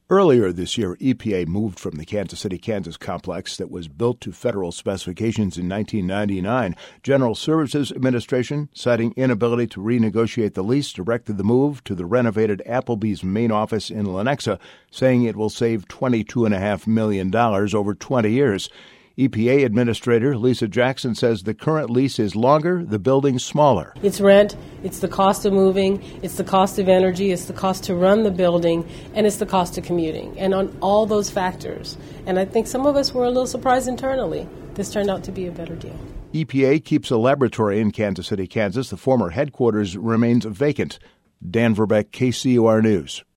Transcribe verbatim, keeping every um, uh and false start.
Earlier this year, E P A moved from the Kansas City, Kansas complex that was built to federal specifications in nineteen ninety-nine. General Services Administration, citing inability to renegotiate the lease, directed the move to the renovated Applebee's main office in Lenexa, saying it will save twenty-two point five million dollars over twenty years. E P A Administrator Lisa Jackson says the current lease is longer, the building smaller. It's rent, it's the cost of moving, it's the cost of energy, it's the cost to run the building, and it's the cost of commuting. And on all those factors, and I think some of us were a little surprised internally, this turned out to be a better deal. E P A keeps a laboratory in Kansas City, Kansas. The former headquarters remains vacant. Dan Verbeck, K C O R News.